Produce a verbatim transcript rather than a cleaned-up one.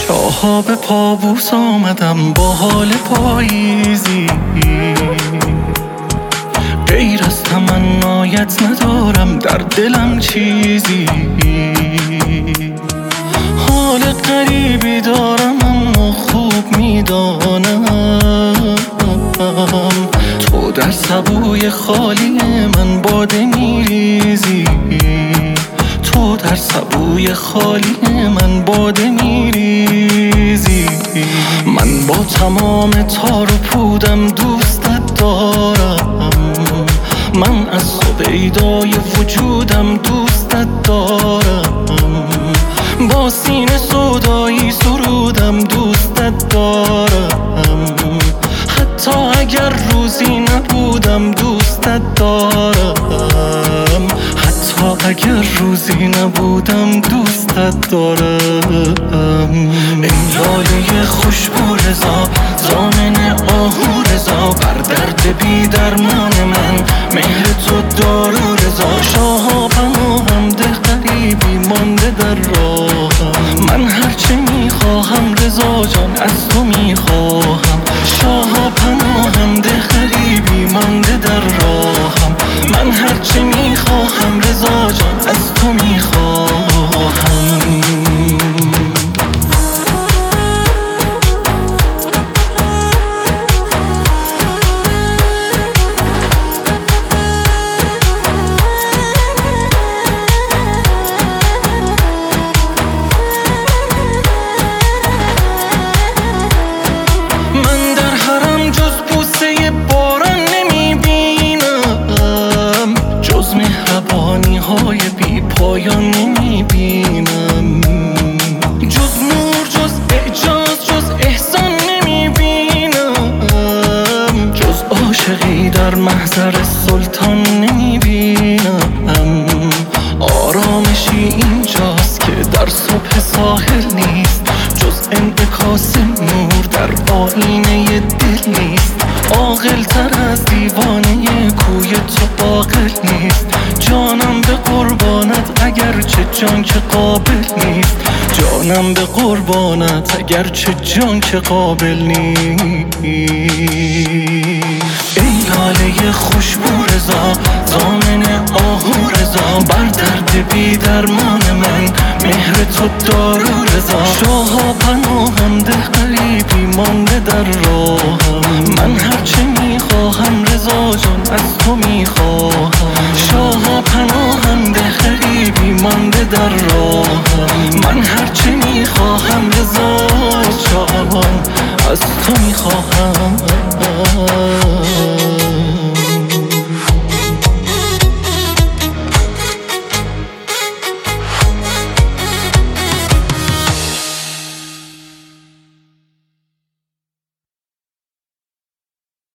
شاها به پابوس آمدم با حال پاییزی، غیر از تمنایت ندارم در دلم چیزی. حال غریبی دارم اما خوب میدانم تو در سبوی خالی من باده میریزی. تو در سبوی خالی من باده میریزی. من با تمام تار و پودم دوستت دارم، من از تو پیدای وجودم دوستت دارم. با سینه سودایی سرودم دوستت دارم، حتی اگر روزی نبودم دوستت دارم. حتی اگر روزی نبودم دوستت دارم. ای لاله خوشبو رضا، ضامن آهو رضا، بر درد بی درمان من مهر تو دارو رضا. شاها پناهم ده غریبی مانده در راهم، من هرچه میخواهم رضا جان از تو میخواهم. شاها پناهم ده غریبی مانده در راهم، من هرچه میخواهم رضا جان از تو میخواهم. های بی پایان نمی بینم، جز نور جز اعجاز جز احسان نمی بینم، جز عاشقی در محضر سلطان نمی بینم. آرامشی اینجاست که در صبح ساحل نیست، جز انعکاس نور در آینه دل نیست. عاقل تر از دیوانه کوی تو عاقل نیست. جانم به قربانت اگرچه جان که قابل نیست، جانم به قربانت اگرچه جان که قابل نیست. ای لاله خوشبو رضا، ضامن آهو رضا، بر درد بی درمان من مهر تو دارو رضا. شاها پناهم ده غریبی مانده در راهم، من هرچه میخواهم رضا جان از تو میخواهم. شاها پناهم ده غریبی مانده در راهم، من هرچه میخواهم رضا